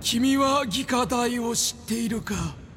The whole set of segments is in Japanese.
君は技科大を知っているか。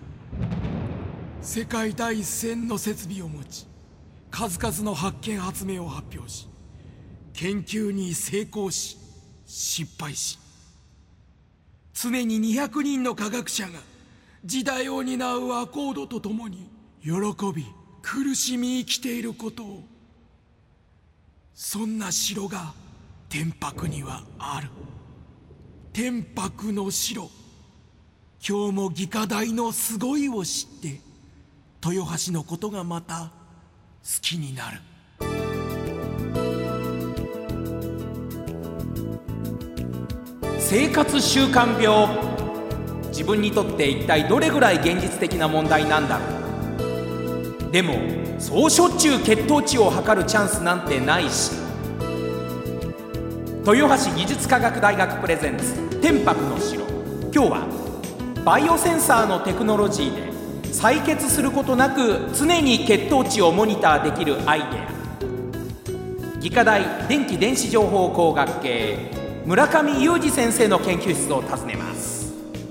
世界第一線の設備を持ち、数々の発見発明を発表し、研究に成功し失敗し、常に200人の科学者が時代を担うアコードとともに喜び苦しみ生きていることを。そんな城が天白にはある。天白の城。今日も技科大のすごいを知って豊橋のことがまた好きになる。 生活習慣病。自分にとって一体どれぐらい現実的な問題なんだろう。でもそうしょっちゅう血糖値を測るチャンスなんてないし。豊橋技術科学大学プレゼンツ天白の城。今日はバイオセンサーのテクノロジーで採血することなく常に血糖値をモニターできるアイデア。技科大電気電子情報工学系村上裕二先生の研究室を訪ねます。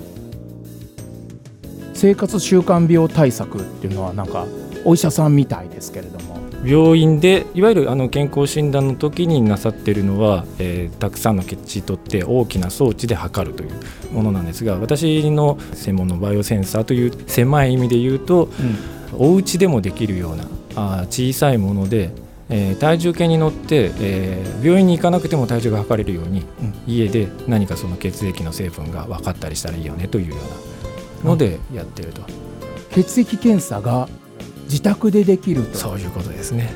生活習慣病対策っていうのはなんかお医者さんみたいですけれども、 病院でいわゆる健康診断の時になさっているのは、たくさんの血値取って大きな装置で測るというものなんですが、私の専門のバイオセンサーという狭い意味で言うと、お家でもできるような小さいもので、体重計に乗って、病院に行かなくても体重が測れるように、家で何かその血液の成分が分かったりしたらいいよねというようなのでやっていると。 血液検査が自宅でできると。 そういうことですね。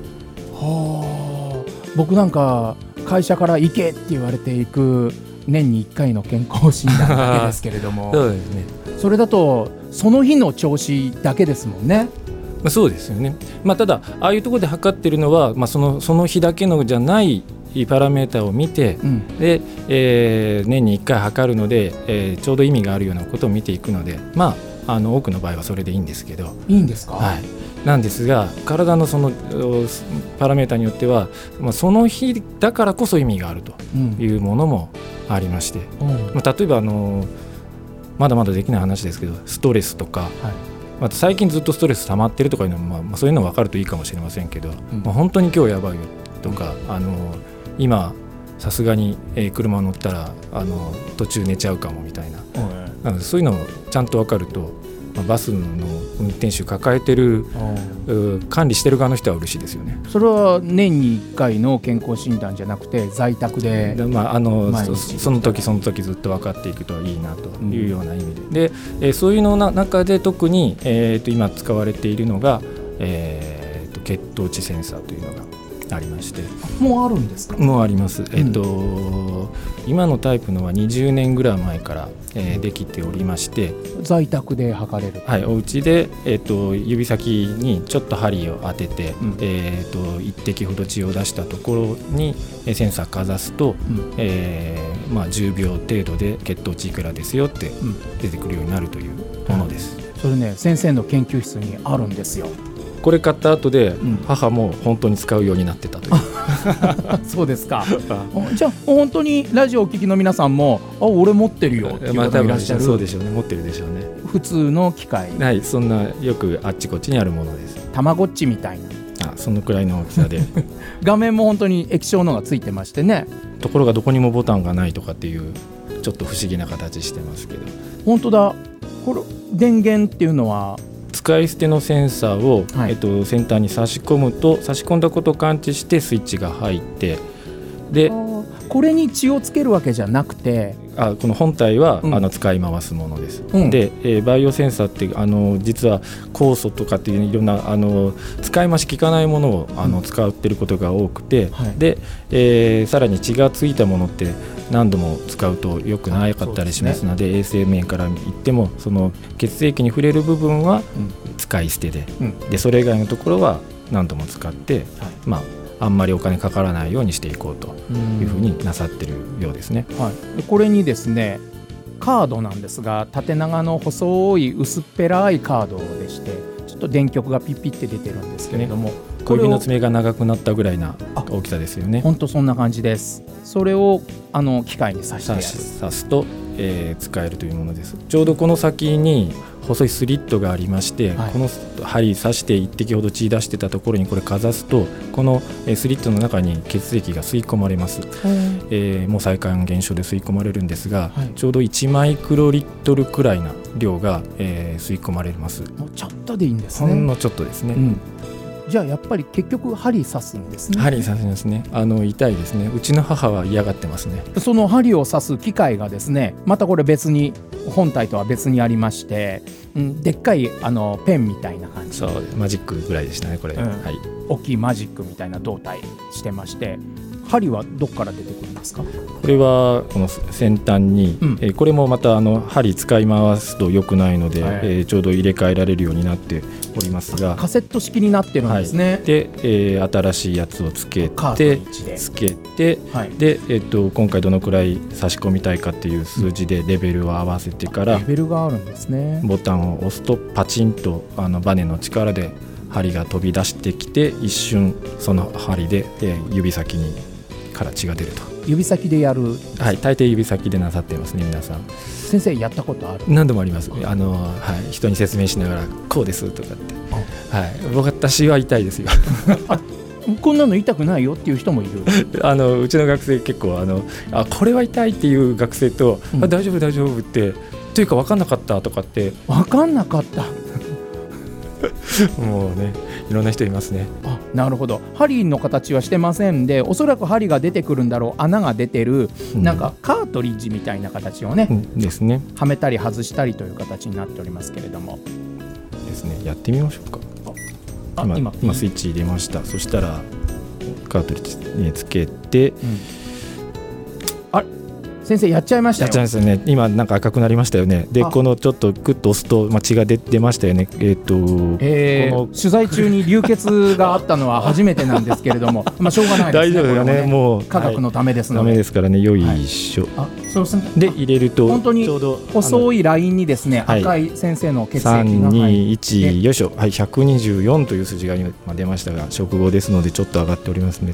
はあ、僕なんか会社から行けって言われていく年に1回の健康診断だけですけれどもそうですね。 それだとその日の調子だけですもんね。 そうですよね。ただああいうところで測ってるのは、その日だけのじゃないパラメーターを見て、で、年に1回測るので、ちょうど意味があるようなことを見ていくので、多くの場合はそれでいいんですけど。 いいんですか？ はい。なんですが体のそのパラメーターによっては、その日だからこそ意味があるというものもありまして、例えばまだまだできない話ですけど、ストレスとか、最近ずっとストレス溜まってるとかいうのも、そういうの分かるといいかもしれませんけど、本当に今日やばいよとか、今さすがに車乗ったら途中寝ちゃうかもみたいな、なのでそういうのもちゃんと分かると、バスの運転手抱えてる管理してる側の人は嬉しいですよね。 それは年に1回の健康診断じゃなくて在宅で、その時その時ずっと分かっていくといいなというような意味で、そういうの中で特に、今使われているのが、血糖値センサーというのがありまして。 もうあるんですか？ もうあります。今のタイプのは20年ぐらい前から、できておりまして、 在宅で測れる。 はい、お家で、指先にちょっと針を当てて、一滴ほど血を出したところにセンサーかざすと、10秒程度で血糖値いくらですよって出てくるようになるというものです。 それね、先生の研究室にあるんですよ。 これ買った後で、母も本当に使うようになってたというそうですか。じゃあ本当にラジオをお聞きの皆さんも俺持ってるよっていう方がいらっしゃる。 そうでしょうね。持ってるでしょうね。 普通の機械。 はい、そんなよくあっちこっちにあるものです。 たまごっちみたいな。 そのくらいの大きさで画面も本当に液晶のがついてましてね。 ところがどこにもボタンがないとかっていうちょっと不思議な形してますけど。 本当だ。これ電源っていうのは使い捨てのセンサーを、センターに差し込むと、差し込んだことを感知してスイッチが入って、でこれに血をつけるわけじゃなくて、 この本体は、使い回すものです、で、バイオセンサーって実は酵素とかっていういろんな使い回し効かないものを使ってることが多くて、で、さらに血がついたものって何度も使うと良くなかったりしますので、衛生面から言ってもその血液に触れる部分は使い捨てで、でそれ以外のところは何度も使って、あんまりお金かからないようにしていこうというふうになさってるようですね。 これにですね、カードなんですが、縦長の細い薄っぺらいカードでして、ちょっと電極がピッピって出てるんですけれども、 小指の爪が長くなったぐらいな大きさですよね。 本当そんな感じです。それを機械に挿して挿すと使えるというものです。ちょうどこの先に細いスリットがありまして、この針刺して1滴ほど血出してたところにこれかざすと、このスリットの中に血液が吸い込まれます。毛細管現象で吸い込まれるんですが、ちょうど1マイクロリットルくらいな量が、吸い込まれます。 もうちょっとでいいんですね。 ほんのちょっとですね。 じゃあやっぱり結局針刺すんですね。 針刺すんですね。痛いですね。うちの母は嫌がってますね。 その針を刺す機械がですね、またこれ別に本体とは別にありまして、でっかいペンみたいな感じ、 そうマジックぐらいでしたねこれ、 大きいマジックみたいな胴体してまして、針はどっから出てくるんですか？ これはこの先端に、これもまた針使い回すと良くないので、ちょうど入れ替えられるようになっておりますが、 カセット式になってるんですね。 で、新しいやつをつけてで、今回どのくらい差し込みたいかっていう数字でレベルを合わせてから、 レベルがあるんですね。 ボタンを押すとパチンとバネの力で針が飛び出してきて、一瞬その針で、指先にから血が出ると。 指先でやる？ はい、大抵指先でなさっていますね皆さん。 先生やったことある？ 何度もあります。人に説明しながらこうですとかって、私は痛いですよこんなの痛くないよっていう人もいるうちの学生結構これは痛いっていう学生と、大丈夫大丈夫ってというか分かんなかったとかって。 分かんなかったもうね、いろんな人いますね。 なるほど。針の形はしてませんで、おそらく針が出てくるんだろう、穴が出てる、なんかカートリッジみたいな形をね、 ですね、 はめたり外したりという形になっておりますけれどもですね。やってみましょうか。今スイッチ入れました。そしたらカートリッジにつけて、 先生やっちゃいましたよ。 やっちゃいましたね。今なんか赤くなりましたよね。でこのちょっとグッと押すと、血が出ましたよね。この取材中に流血があったのは初めてなんですけれどもしょうがないですね。 大丈夫だね。もう科学のためですので、 ダメですからね。よいしょ。 そうですね。 で入れると本当に細いラインにですね、赤い先生の血液が入って、 321よいしょ、124という数字が今出ましたが、食後ですのでちょっと上がっておりますね。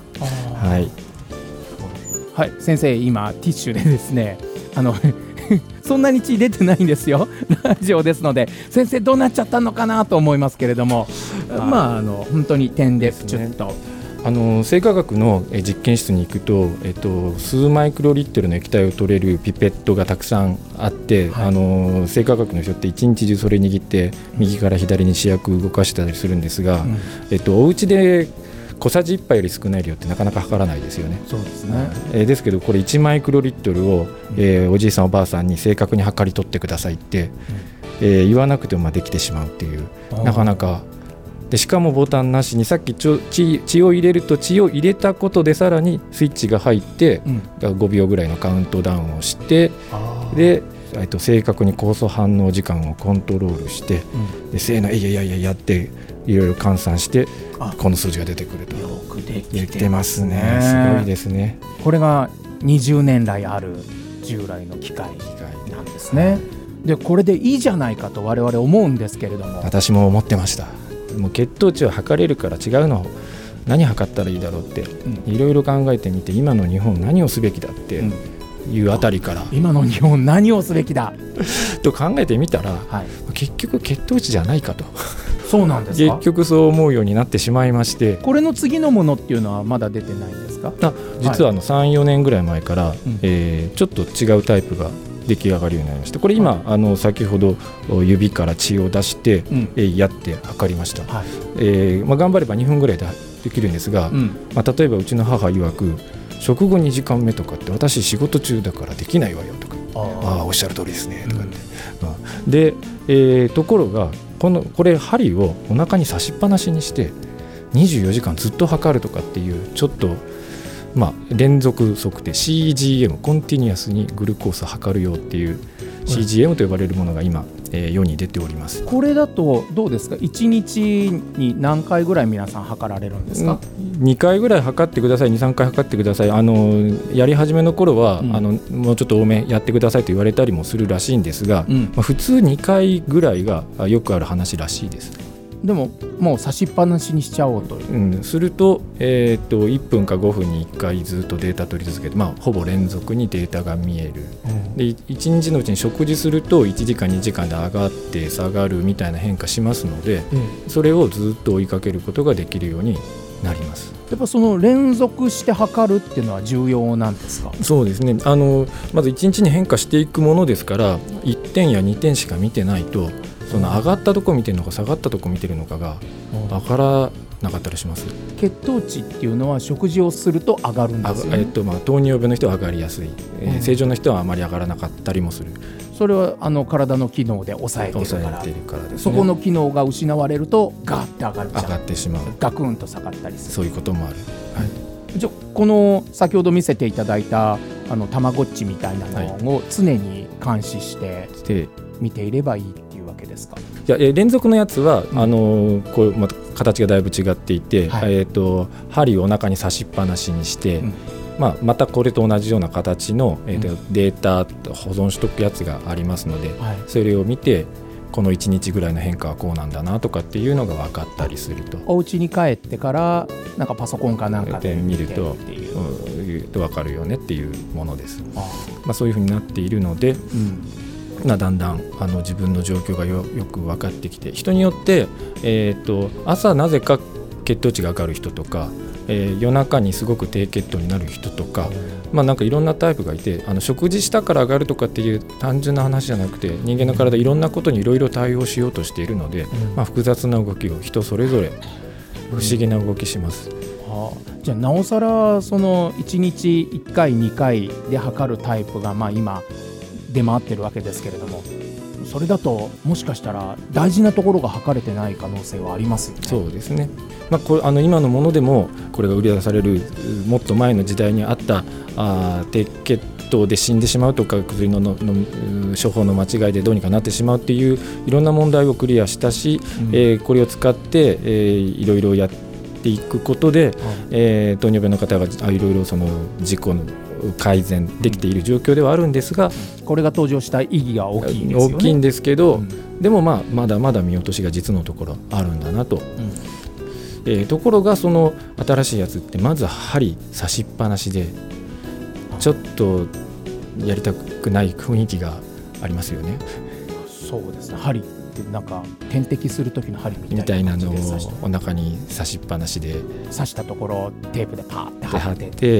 先生今ティッシュでですねそんなに血出てないんですよラジオですので、先生どうなっちゃったのかなと思いますけれども、本当に点でプチュッと生化学の実験室に行くと、数マイクロリットルの液体を取れるピペットがたくさんあって、生化学の人って一日中それ握って右から左に試薬動かしたりするんですが、お家で小さじ1杯より少ない量ってなかなか測らないですよね。 そうですね。 ですけどこれ1マイクロリットルを、おじいさんおばあさんに正確に測り取ってくださいって、言わなくてもできてしまうっていう、なかなかで、しかもボタンなしに、さっき血を入れると、血を入れたことでさらにスイッチが入って、5秒ぐらいのカウントダウンをして、で正確に酵素反応時間をコントロールして、でせーのいやっていろいろ換算してこの数字が出てくると。 よくでき言ってますね。すごいですね。 これが20年来ある従来の機械なんですね。でこれでいいじゃないかと我々思うんですけれども、 私も思ってました。もう血糖値を測れるから違うのを何測ったらいいだろうっていろいろ考えてみて、今の日本何をすべきだっていうあたりから、 今の日本何をすべきだと考えてみたら、結局血糖値じゃないかと。 そうなんですか。 結局そう思うようになってしまいまして、 これの次のものっていうのはまだ出てないんですか？ 実は3、4年ぐらい前から、ちょっと違うタイプが出来上がるようになりました。これ今、先ほど指から血を出して、やって測りました。頑張れば2分ぐらいでできるんですが、例えばうちの母曰く、食後2時間目とかって私仕事中だからできないわよとか、おっしゃる通りですねとかって、で、ところがこれ針をお腹に差しっぱなしにして24時間ずっと測るとかっていう、ちょっと連続測定 CGM コンティニュアスにグルコースを測るよっていう CGM と呼ばれるものが今、世に出ております。 これだとどうですか？1日に何回ぐらい皆さん測られるんですか ？2回ぐらい測ってください。 2,3 回測ってください。やり始めの頃は、もうちょっと多めやってくださいと言われたりもするらしいんですが、普通2回ぐらいがよくある話らしいです。 でももう差しっぱなしにしちゃおうと、 すると、1分か5分に1回ずっとデータ取り続けて、ほぼ連続にデータが見える、で1日のうちに食事すると1時間2時間で上がって下がるみたいな変化しますので、それをずっと追いかけることができるようになります。 やっぱその連続して測るっていうのは重要なんですか？ そうですね、まず1日に変化していくものですから、1点や2点しか見てないと、その上がったとこ見てるのか下がったとこ見てるのかが分からなかったりします。 血糖値っていうのは食事をすると上がるんですよね。 糖尿病の人は上がりやすい、正常の人はあまり上がらなかったりもする。 それは体の機能で抑えているからですね。 そこの機能が失われるとガーッて上がガクンと下がったりする、 そういうこともある、 じゃこの先ほど見せていただいたたまごっちみたいなのを常に監視して見ていればいいっていうわけですか？ いや、連続のやつは、こう形がだいぶ違っていて、針をお腹に刺しっぱなしにして、またこれと同じような形の、データ保存しとくやつがありますので、それを見てこの1日ぐらいの変化はこうなんだなとかっていうのが分かったりすると、 お家に帰ってからなんかパソコンかなんかで見ると分かるよねっていうものです。そういうふうになっているので、だんだん自分の状況がよく分かってきて、人によって、朝なぜか血糖値が上がる人とか、夜中にすごく低血糖になる人とか、なんかいろんなタイプがいて、食事したから上がるとかっていう単純な話じゃなくて、人間の体いろんなことにいろいろ対応しようとしているので、複雑な動きを人それぞれ不思議な動きします。 じゃあなおさらその1日1回2回で測るタイプが今出回ってるわけですけれども、それだともしかしたら大事なところが測れてない可能性はありますよね。 そうですね、今のものでもこれが売り出されるもっと前の時代にあった低血糖で死んでしまうとか、薬の処方の間違いでどうにかなってしまうっていういろんな問題をクリアしたし、これを使って、いろいろやっていくことで、糖尿病の方がいろいろその事故の改善できている状況ではあるんですが、 これが登場した意義が大きいんですよね。 大きいんですけど、でもまだまだ見落としが実のところあるんだなと、ところがその新しいやつってまず針刺しっぱなしでちょっとやりたくない雰囲気がありますよね。 そうですね、針ってなんか点滴する時の針みたいなのをお腹に刺しっぱなしで刺したところテープでパーって貼って、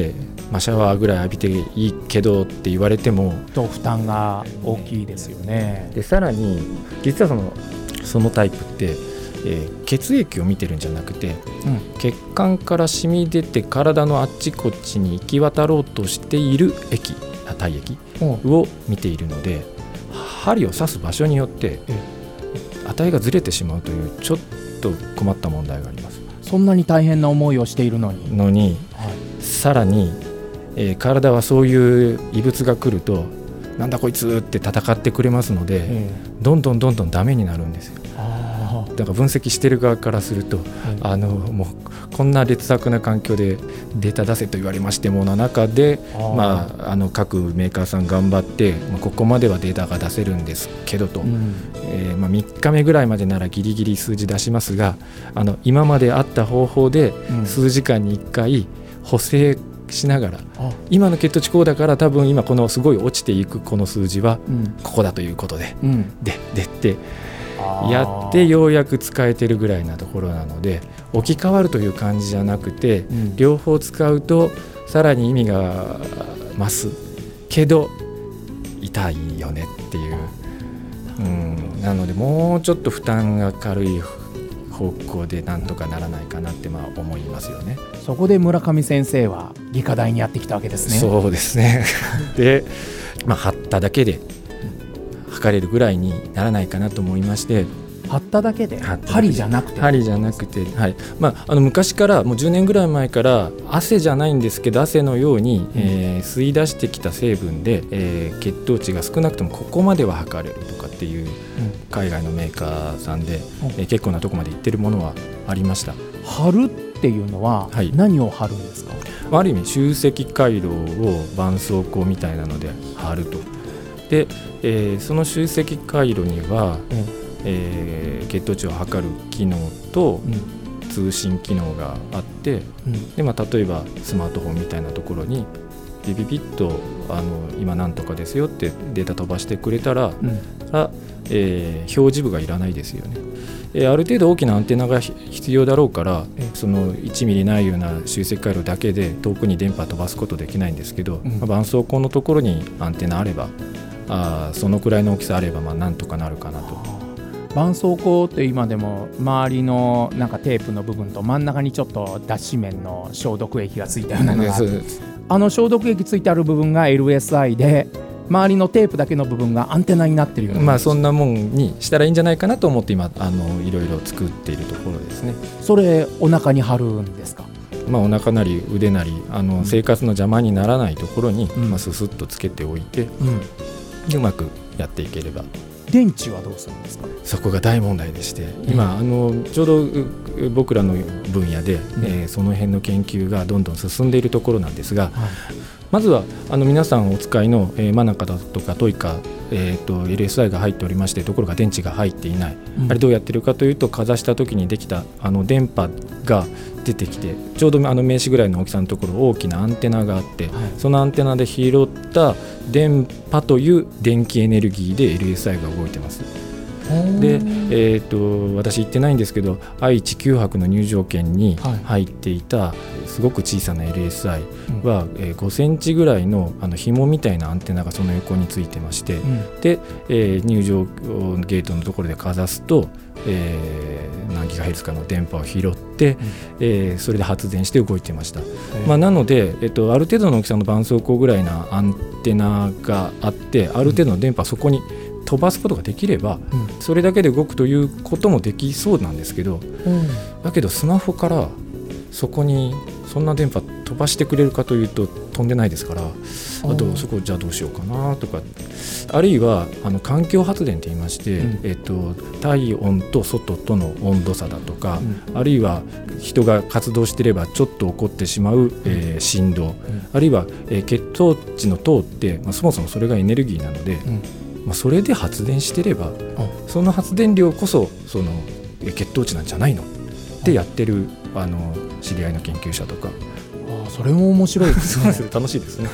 シャワーぐらい浴びていいけどって言われても負担が大きいですよね。 でさらに実はそのタイプって、血液を見てるんじゃなくて、血管から染み出て体のあっちこっちに行き渡ろうとしている体液を見ているので、針を刺す場所によって値がずれてしまうというちょっと困った問題があります。 そんなに大変な思いをしているのに、 さらに、体はそういう異物が来るとなんだこいつって戦ってくれますので、どんどんダメになるんですよ。だから分析してる側からすると、もうこんな劣悪な環境でデータ出せと言われましてもの中で、各メーカーさん頑張って、ここまではデータが出せるんですけどと、3日目ぐらいまでならギリギリ数字出しますが、今まであった方法で数時間に1回補正しながら、今の血糖値こうだから多分今このすごい落ちていくこの数字はここだということで、でってやってようやく使えてるぐらいなところなので、置き換わるという感じじゃなくて、両方使うとさらに意味が増すけど痛いよねっていう、なのでもうちょっと負担が軽い方向でなんとかならないかなって思いますよね。 そこで村上先生は理科大にやってきたわけですね。 そうですねで、貼っただけで測れるぐらいにならないかなと思いまして、 貼っただけで針じゃなくて、 昔からもう10年ぐらい前から汗じゃないんですけど汗のように、吸い出してきた成分で、血糖値が少なくともここまでは測れるとかっていう海外のメーカーさんで、結構なとこまで行ってるものはありました。 貼るっていうのは何を貼るんですか？ ある意味集積回路を絆創膏みたいなので貼ると。で、その集積回路には、 血糖値を測る機能と通信機能があって、で例えばスマートフォンみたいなところにビビビッと今なんとかですよってデータ飛ばしてくれたら、表示部がいらないですよね。ある程度大きなアンテナが必要だろうから、その1ミリないような集積回路だけで遠くに電波飛ばすことできないんですけど、絆創膏のところにアンテナあれば、そのくらいの大きさあればなんとかなるかなと。 絆創膏って今でも周りのなんかテープの部分と真ん中にちょっと脱脂面の消毒液がついたようなのが消毒液ついてある部分が LSI で、周りのテープだけの部分がアンテナになっているような、 そんなもんにしたらいいんじゃないかなと思って今いろいろ作っているところですね。 それお腹に貼るんですか？ お腹なり腕なり生活の邪魔にならないところに、ススッとつけておいて、うまくやっていければ。 電池はどうするんですか？ そこが大問題でして、今ちょうど僕らの分野で、その辺の研究がどんどん進んでいるところなんですが、まずは皆さんお使いの、マナカだとかトイカ、LSI が入っておりまして、ところが電池が入っていない、あれどうやってるかというと、かざした時にできた電波が出てきて、ちょうど名刺ぐらいの大きさのところ大きなアンテナがあって、そのアンテナで拾った電波という電気エネルギーで LSI が動いてます。で、私言ってないんですけど、愛知9泊の入場券に入っていたすごく小さな LSI は、5センチぐらいの紐みたいなアンテナがその横についてまして、で、入場ゲートのところでかざすと、何ギガヘルツかの電波を拾って、それで発電して動いてました。なので、ある程度の大きさの絆創膏ぐらいなアンテナがあって、ある程度の電波そこに飛ばすことができれば、それだけで動くということもできそうなんですけど、だけどスマホからそこにそんな電波飛ばしてくれるかというと飛んでないですから、そこじゃあどうしようかなとか、あるいは環境発電といいまして、体温と外との温度差だとか、あるいは人が活動していればちょっと起こってしまう、振動、あるいは、血糖値の糖って、そもそもそれがエネルギーなので、それで発電してれば、その発電量こそその血糖値なんじゃないのってやってる知り合いの研究者とか。 それも面白いですね。 楽しいですね。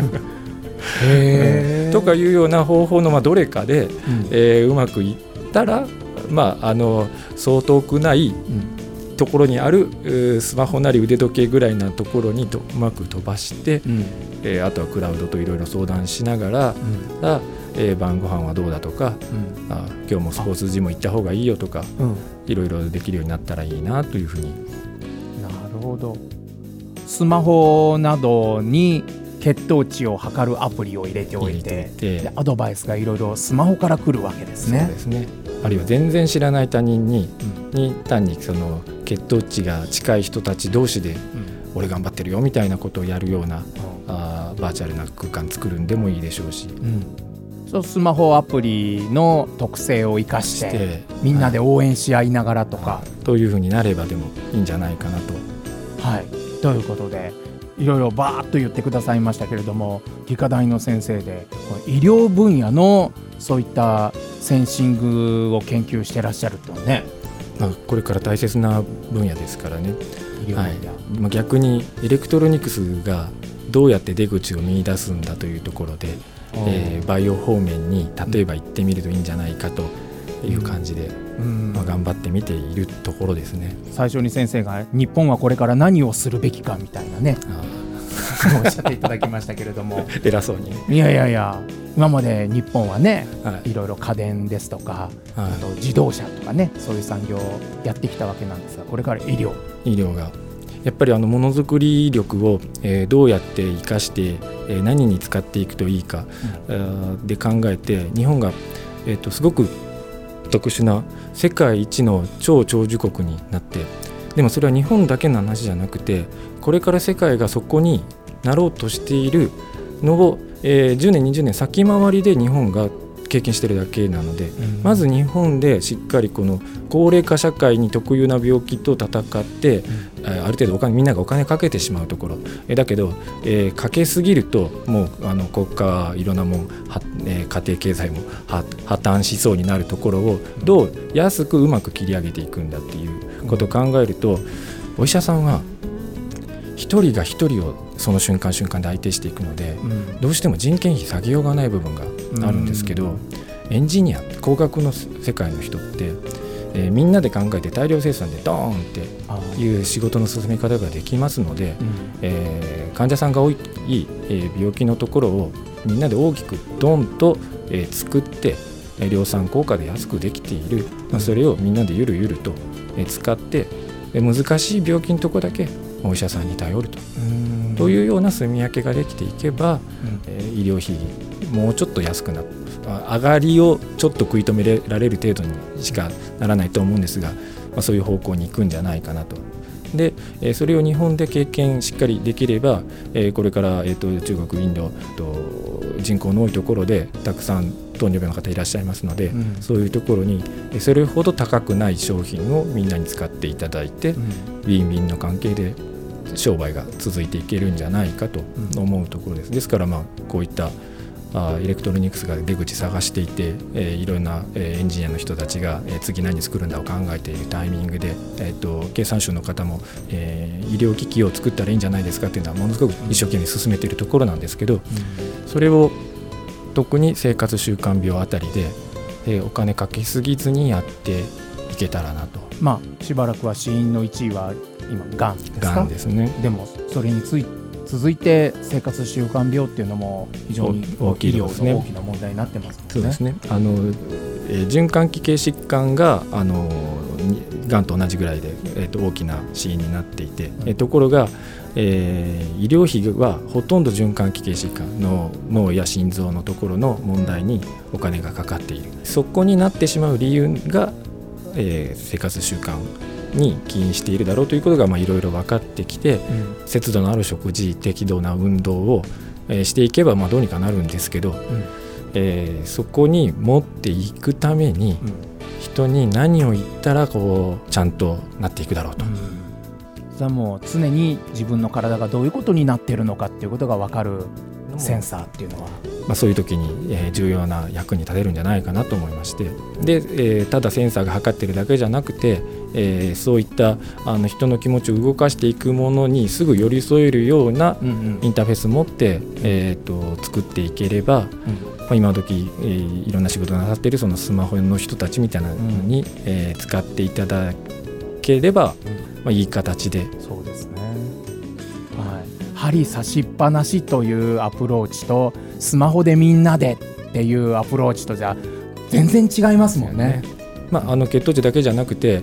とかいうような方法のどれかで、うまくいったら、そう遠くないところにあるスマホなり腕時計ぐらいなところにうまく飛ばして、あとはクラウドといろいろ相談しながら、晩ご飯はどうだとか、今日もスポーツジム行った方がいいよとか、いろいろできるようになったらいいなというふうに。 なるほど。スマホなどに血糖値を測るアプリを入れておいて、でアドバイスがいろいろスマホから来るわけですね。 そうですね。あるいは全然知らない他人に単にその血糖値が近い人たち同士で、俺頑張ってるよみたいなことをやるような、バーチャルな空間作るんでもいいでしょうし、 スマホアプリの特性を生かしてみんなで応援し合いながらとか、 というふうになればでもいいんじゃないかなと。 ということでいろいろバーッと言ってくださいましたけれども、理科大の先生で医療分野のそういったセンシングを研究してらっしゃるとね、 これから大切な分野ですからね。逆にエレクトロニクスがどうやって出口を見出すんだというところで、バイオ方面に例えば行ってみるといいんじゃないかという感じで、頑張ってみているところですね。 最初に先生が日本はこれから何をするべきかみたいなねおっしゃっていただきましたけれども偉そうに。 いや今まで日本はね、いろいろ家電ですとか、あと自動車とかね、そういう産業をやってきたわけなんですが、これから医療がやっぱりものづくり力を、どうやって生かして、何に使っていくといいか、で考えて、日本が、すごく特殊な世界一の超長寿国になって、でもそれは日本だけの話じゃなくて、これから世界がそこになろうとしているのを、10年20年先回りで日本が経験してるだけなので、まず日本でしっかりこの高齢化社会に特有な病気と戦って、ある程度みんながお金かけてしまうところ、だけど、かけすぎるともう国家いろんなもん、家庭経済も破綻しそうになるところをどう安くうまく切り上げていくんだっていうことを考えると、お医者さんは一人が一人をその瞬間瞬間で相手していくので、どうしても人件費下げようがない部分があるんですけど、エンジニア工学の世界の人って、みんなで考えて大量生産でドーンっていう仕事の進め方ができますので、患者さんが多い、病気のところをみんなで大きくドンと、作って量産効果で安くできている、それをみんなでゆるゆると、使って難しい病気のところだけお医者さんに頼るというような住み分けができていけば、医療費もうちょっと安くなって上がりをちょっと食い止められる程度にしかならないと思うんですが、そういう方向に行くんじゃないかなと。でそれを日本で経験しっかりできれば、これから、中国インド人口の多いところでたくさん糖尿病の方いらっしゃいますので、そういうところにそれほど高くない商品をみんなに使っていただいて、ウィンウィンの関係で商売が続いていけるんじゃないかと思うところです。ですからこういったエレクトロニクスが出口探していて、いろんなエンジニアの人たちが次何作るんだを考えているタイミングで、経産省の方も、医療機器を作ったらいいんじゃないですかっていうのはものすごく一生懸命進めているところなんですけど、それを特に生活習慣病あたりで、お金かけすぎずにやっていけたらなと。 しばらくは死因の1位は今がんですか？ がんですね。 でもそれに続いて生活習慣病っていうのも非常に大きいですね。 医療の大きな問題になってますね。 そうですね。循環器系疾患ががんと同じぐらいで、大きな死因になっていて、ところが、医療費はほとんど循環器系疾患の脳や心臓のところの問題にお金がかかっている。そこになってしまう理由が、生活習慣に起因しているだろうということがいろいろ分かってきて、節度のある食事、適度な運動を、していけばどうにかなるんですけど、そこに持っていくために、人に何を言ったらちゃんとなっていくだろうと。 もう常に自分の体がどういうことになっているのかっていうことが分かるセンサーっていうのは、 そういう時に、重要な役に立てるんじゃないかなと思いまして、で、ただセンサーが測ってるだけじゃなくて、そういった人の気持ちを動かしていくものにすぐ寄り添えるようなインターフェースを持って、作っていければ、今時、いろんな仕事をなさっているそのスマホの人たちみたいなのに、使っていただければ、いい形で。 そうですね。針刺しっぱなしというアプローチとスマホでみんなでっていうアプローチとじゃ全然違いますもんね。 血糖値だけじゃなくて、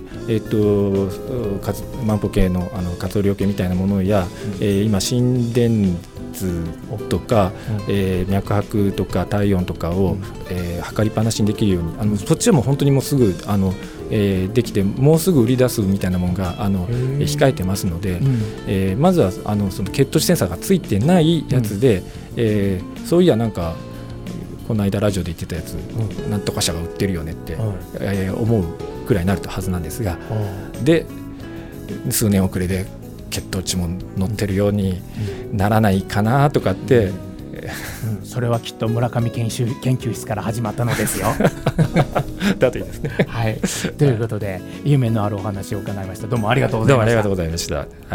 万歩計の活動量計みたいなものや、今心電図とか、脈拍とか体温とかを、測りっぱなしにできるように、そっちはもう本当にもうすぐできて、もうすぐ売り出すみたいなものが控えてますので、まずはその血糖値センサーがついてないやつで、そういやなんかこの間ラジオで言ってたやつ、なんとか社が売ってるよねって、思うくらいになるはずなんですが、で数年遅れで血糖値も乗ってるようにならないかなとかって、 それはきっと村上研究室から始まったのですよ。 だといいですね。 はい、ということで夢のあるお話を伺いました。どうもありがとうございました。 どうもありがとうございました。はい。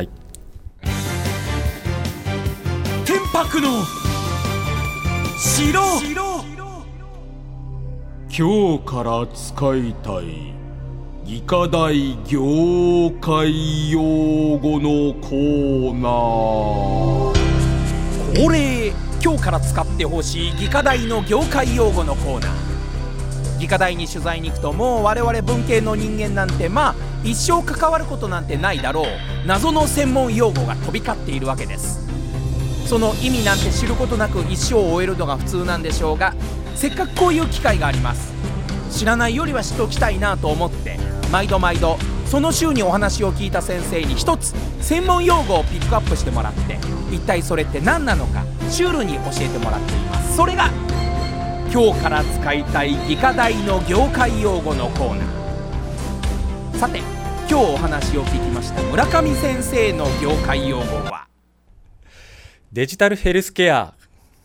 天白の城。今日から使いたい医科大業界用語のコーナー。 恒例、今日から使ってほしい技科大の業界用語のコーナー。技科大に取材に行くと、もう我々文系の人間なんて一生関わることなんてないだろう謎の専門用語が飛び交っているわけです。その意味なんて知ることなく一生を終えるのが普通なんでしょうが、せっかくこういう機会があります。知らないよりは知っておきたいなと思って、毎度その週にお話を聞いた先生に一つ専門用語をピックアップしてもらって、一体それって何なのかシュールに教えてもらっています。それが今今日から使いたい技科大の業界用語のコーナー。さて今日お話を聞きました村上先生の業界用語はデジタルヘルスケア。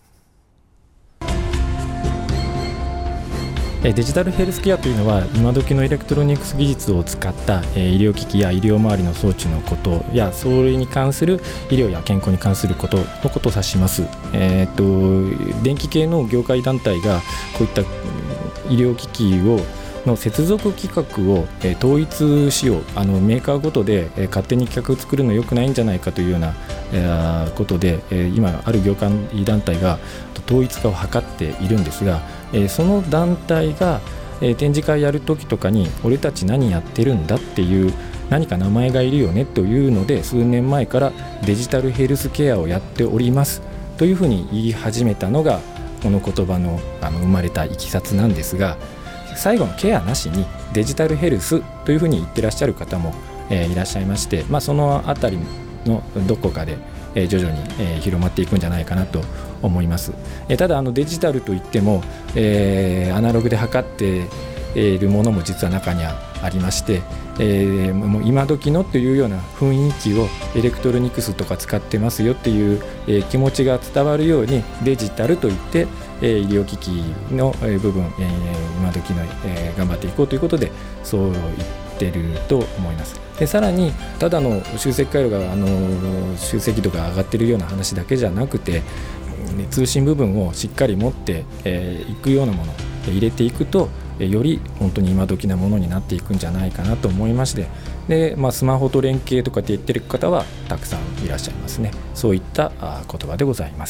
デジタルヘルスケアというのは今時のエレクトロニクス技術を使った医療機器や医療周りの装置のことやそれに関する医療や健康に関することのことを指します。電気系の業界団体がこういった医療機器の接続規格を統一しよう、メーカーごとで勝手に規格を作るの良くないんじゃないかというようなことで今ある業界団体が統一化を図っているんですが、その団体が展示会やるときとかに俺たち何やってるんだっていう何か名前がいるよねというので数年前からデジタルヘルスケアをやっておりますというふうに言い始めたのがこの言葉の生まれたいきさつなんですが、最後のケアなしにデジタルヘルスというふうに言ってらっしゃる方もいらっしゃいまして、そのあたりのどこかで徐々に広まっていくんじゃないかなと思います。ただデジタルといってもアナログで測っているものも実は中にはありまして、もう今時のというような雰囲気をエレクトロニクスとか使ってますよっていう気持ちが伝わるようにデジタルといって医療機器の部分今時の頑張っていこうということでそう言ってると思います。でさらにただの集積回路が集積度が上がっているような話だけじゃなくて通信部分をしっかり持っていくようなものを入れていくとより本当に今時なものになっていくんじゃないかなと思いまして、スマホと連携とかって言ってる方はたくさんいらっしゃいますね。そういった言葉でございます。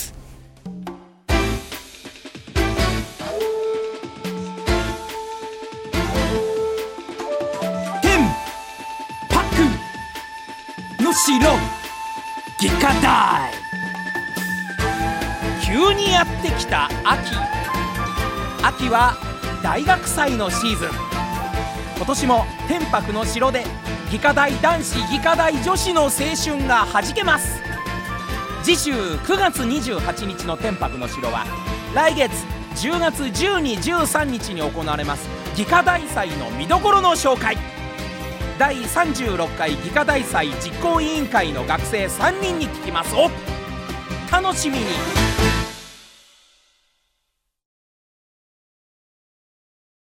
の城技科大。急にやってきた秋は大学祭のシーズン。今年も天白の城で技科大男子技科大女子の青春がはじけます。次週9月28日の天白の城は来月10月12、13日に行われます技科大祭の見どころの紹介。第36回技科大祭実行委員会の学生3人に聞きます。お楽しみに。